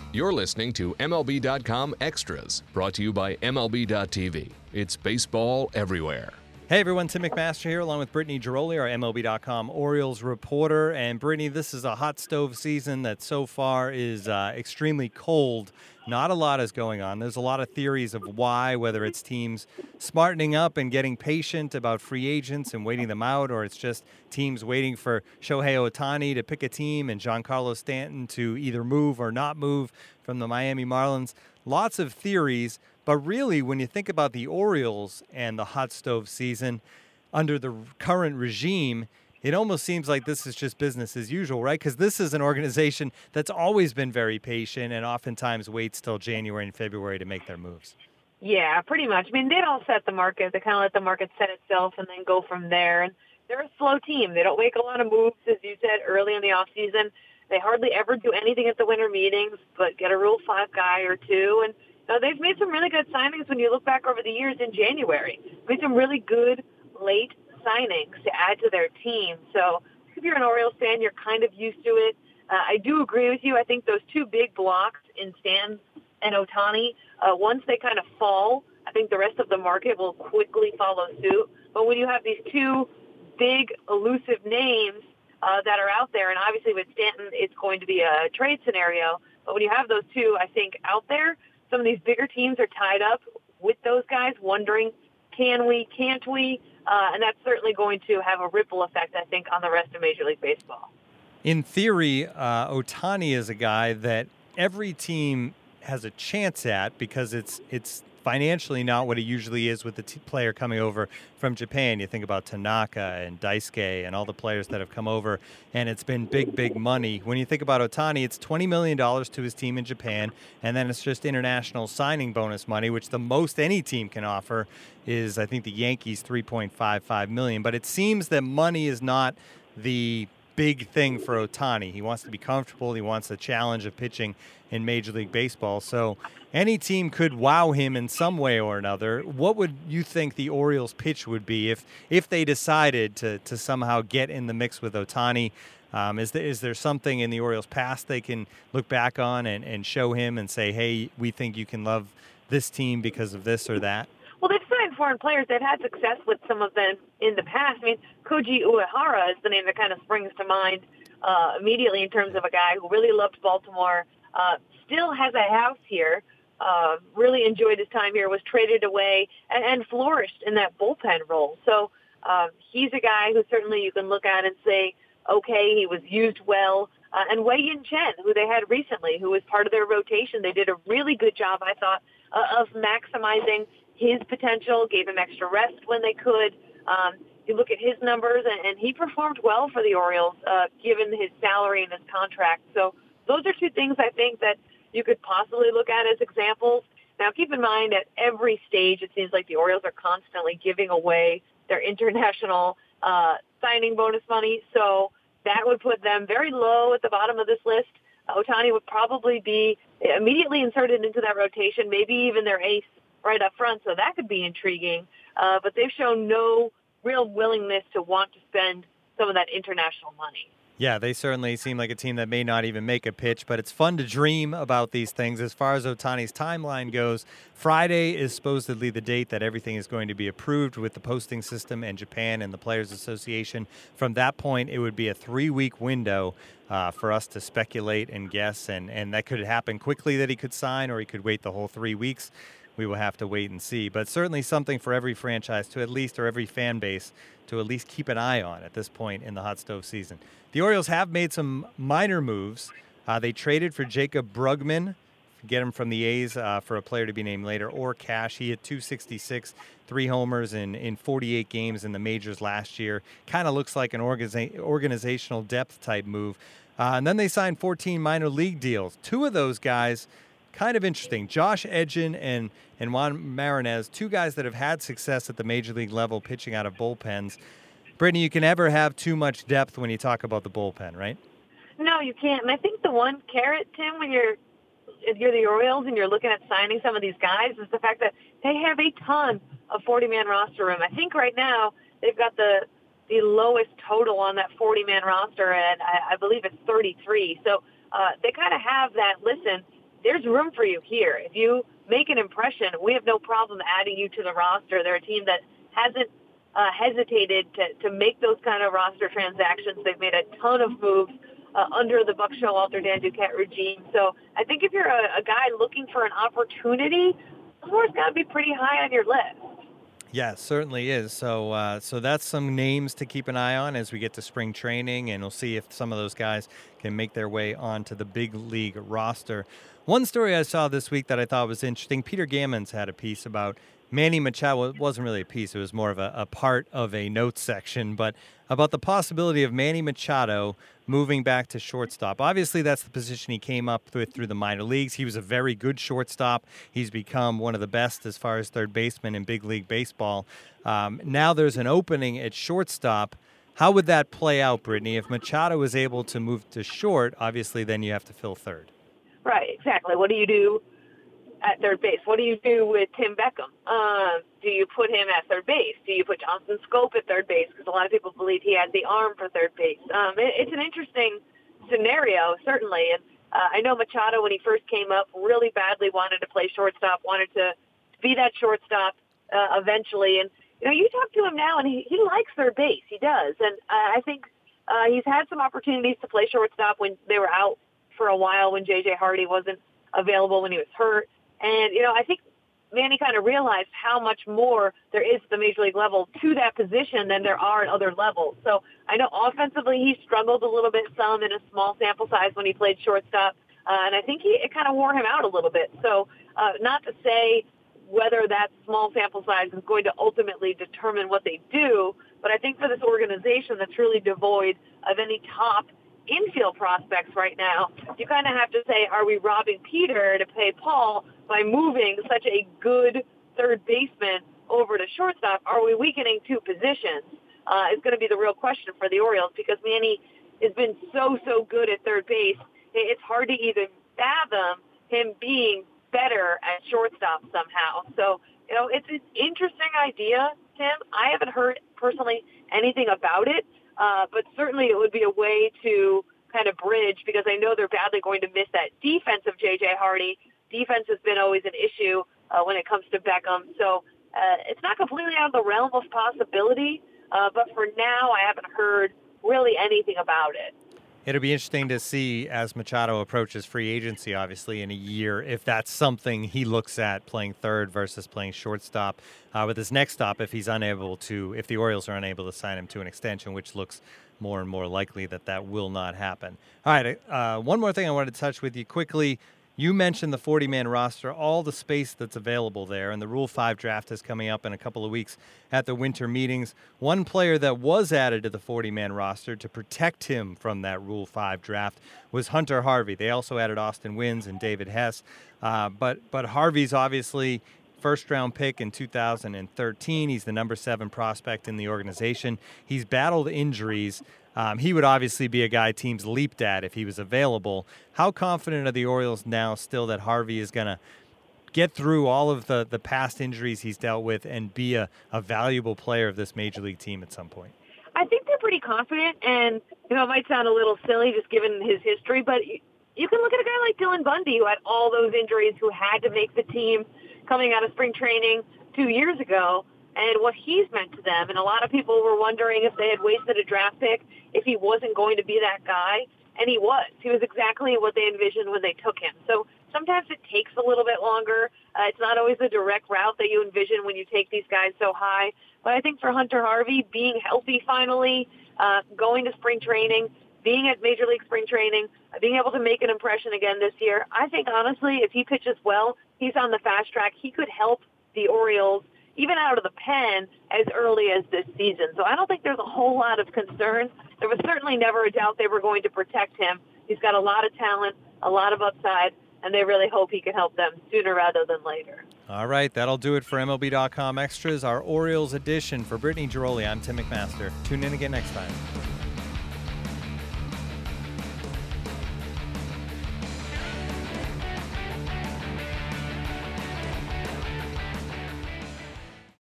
You're listening to MLB.com Extras, brought to you by MLB.tv. It's baseball everywhere. Hey everyone, Tim McMaster here along with Brittany Giroli, our MLB.com Orioles reporter. And Brittany, this is a hot stove season that so far is extremely cold. Not a lot is going on. There's a lot of theories of why, whether it's teams smartening up and getting patient about free agents and waiting them out, or it's just teams waiting for Shohei Ohtani to pick a team and Giancarlo Stanton to either move or not move from the Miami Marlins. Lots of theories. But really, when you think about the Orioles and the hot stove season under the current regime, it almost seems like this is just business as usual, right? Because this is an organization that's always been very patient and oftentimes waits till January and February to make their moves. Yeah, pretty much. I mean, they don't set the market. They kind of let the market set itself and then go from there. And they're a slow team. They don't make a lot of moves, as you said, early in the offseason. They hardly ever do anything at the winter meetings, but get a Rule 5 guy or two. And they've made some really good signings when you look back over the years in January. Made some really good late signings to add to their team. So if you're an Orioles fan, you're kind of used to it. I do agree with you. I think those two big blocks in Stanton and Ohtani, once they kind of fall, I think the rest of the market will quickly follow suit. But when you have these two big, elusive names that are out there, and obviously with Stanton, it's going to be a trade scenario. But when you have those two, I think, out there, some of these bigger teams are tied up with those guys, wondering, can we, can't we? And that's certainly going to have a ripple effect, I think, on the rest of Major League Baseball. In theory, Ohtani is a guy that every team has a chance at because it's financially not what it usually is with the player coming over from Japan. You think about Tanaka and Daisuke and all the players that have come over, and it's been big, big money. When you think about Ohtani, it's $20 million to his team in Japan, and then it's just international signing bonus money, which the most any team can offer is, I think, the Yankees, $3.55 million. But it seems that money is not the big thing for Ohtani. He wants to be comfortable. He wants the challenge of pitching in Major League Baseball. So any team could wow him in some way or another. What would you think the Orioles' pitch would be if they decided to somehow get in the mix with Ohtani? Is there something in the Orioles' past they can look back on and show him and say, hey, we think you can love this team because of this or that? Well, they've signed foreign players. They've had success with some of them in the past. I mean, Koji Uehara is the name that kind of springs to mind immediately in terms of a guy who really loved Baltimore, still has a house here, really enjoyed his time here, was traded away, and flourished in that bullpen role. So he's a guy who certainly you can look at and say, okay, he was used well. And Wei-Yin Chen, who they had recently, who was part of their rotation. They did a really good job, I thought, of maximizing his potential, gave him extra rest when they could. You look at his numbers, and he performed well for the Orioles, given his salary and his contract. So those are two things I think that you could possibly look at as examples. Now, keep in mind, at every stage, it seems like the Orioles are constantly giving away their international signing bonus money. So that would put them very low at the bottom of this list. Ohtani would probably be immediately inserted into that rotation, maybe even their ace right up front, so that could be intriguing. But they've shown no real willingness to want to spend some of that international money. Yeah, they certainly seem like a team that may not even make a pitch, but it's fun to dream about these things. As far as Ohtani's timeline goes, Friday is supposedly the date that everything is going to be approved with the posting system and Japan and the Players Association. From that point, it would be a 3-week window for us to speculate and guess, and that could happen quickly that he could sign, or he could wait the whole 3 weeks. We will have to wait and see. But certainly something for every franchise to at least, or every fan base, to at least keep an eye on at this point in the hot stove season. The Orioles have made some minor moves. They traded for Jacob Brugman, get him from the A's for a player to be named later, or cash. He had 266, 3 homers in 48 games in the majors last year. Kind of looks like an organizational depth type move. And then they signed 14 minor league deals. 2 of those guys, kind of interesting. Josh Edgin and Juan Marinez, 2 guys that have had success at the major league level pitching out of bullpens. Brittany, you can never have too much depth when you talk about the bullpen, right? No, you can't. And I think the one carrot, Tim, when if you're the Orioles and you're looking at signing some of these guys, is the fact that they have a ton of 40-man roster room. I think right now they've got the lowest total on that 40-man roster, and I believe it's 33. So they kind of have that, listen, there's room for you here. If you make an impression, we have no problem adding you to the roster. They're a team that hasn't hesitated to make those kind of roster transactions. They've made a ton of moves under the Buck Showalter, Dan Duquette regime. So I think if you're a guy looking for an opportunity, Baltimore's got to be pretty high on your list. Yeah, it certainly is. So that's some names to keep an eye on as we get to spring training, and we'll see if some of those guys can make their way onto the big league roster. One story I saw this week that I thought was interesting, Peter Gammons had a piece about Manny Machado. It wasn't really a piece, it was more of a part of a notes section, but about the possibility of Manny Machado moving back to shortstop. Obviously, that's the position he came up with through the minor leagues. He was a very good shortstop. He's become one of the best as far as third baseman in big league baseball. Now there's an opening at shortstop. How would that play out, Brittany? If Machado is able to move to short, obviously then you have to fill third. Right, exactly. What do you do at third base? What do you do with Tim Beckham? Do you put him at third base? Do you put Johnson Scope at third base? Because a lot of people believe he has the arm for third base. It's an interesting scenario, certainly. And I know Machado, when he first came up, really badly wanted to play shortstop, wanted to be that shortstop eventually. And, you talk to him now, and he likes third base. He does. And I think he's had some opportunities to play shortstop when they were out for a while, when J.J. Hardy wasn't available, when he was hurt. And, I think Manny kind of realized how much more there is at the major league level to that position than there are at other levels. So I know offensively he struggled a little bit some in a small sample size when he played shortstop. And I think it kind of wore him out a little bit. So not to say whether that small sample size is going to ultimately determine what they do, but I think for this organization that's really devoid of any top infield prospects right now, you kind of have to say, are we robbing Peter to pay Paul by moving such a good third baseman over to shortstop? Are we weakening two positions? Is going to be the real question for the Orioles, because Manny has been so good at third base. It's hard to even fathom him being better at shortstop somehow. So, it's an interesting idea, Tim. I haven't heard personally anything about it. But certainly it would be a way to kind of bridge, because I know they're badly going to miss that defense of J.J. Hardy. Defense has been always an issue when it comes to Beckham. So it's not completely out of the realm of possibility. But for now, I haven't heard really anything about it. It'll be interesting to see as Machado approaches free agency, obviously, in a year, if that's something he looks at, playing third versus playing shortstop. With his next stop, if the Orioles are unable to sign him to an extension, which looks more and more likely that will not happen. All right, one more thing I wanted to touch with you quickly. You mentioned the 40-man roster, all the space that's available there, and the Rule 5 draft is coming up in a couple of weeks at the winter meetings. One player that was added to the 40-man roster to protect him from that Rule 5 draft was Hunter Harvey. They also added Austin Wynns and David Hess. But Harvey's obviously first-round pick in 2013. He's the number 7 prospect in the organization. He's battled injuries. He would obviously be a guy teams leaped at if he was available. How confident are the Orioles now still that Harvey is going to get through all of the past injuries he's dealt with and be a valuable player of this major league team at some point? I think they're pretty confident, and it might sound a little silly just given his history, but you can look at a guy like Dylan Bundy, who had all those injuries, who had to make the team coming out of spring training 2 years ago, and what he's meant to them. And a lot of people were wondering if they had wasted a draft pick, if he wasn't going to be that guy. And he was. He was exactly what they envisioned when they took him. So sometimes it takes a little bit longer. It's not always the direct route that you envision when you take these guys so high. But I think for Hunter Harvey, being healthy finally, going to spring training, being at Major League spring training, being able to make an impression again this year, I think, honestly, if he pitches well, he's on the fast track. He could help the Orioles even out of the pen as early as this season. So I don't think there's a whole lot of concern. There was certainly never a doubt they were going to protect him. He's got a lot of talent, a lot of upside, and they really hope he can help them sooner rather than later. All right, that'll do it for MLB.com Extras, our Orioles edition. For Brittany Giroli, I'm Tim McMaster. Tune in again next time.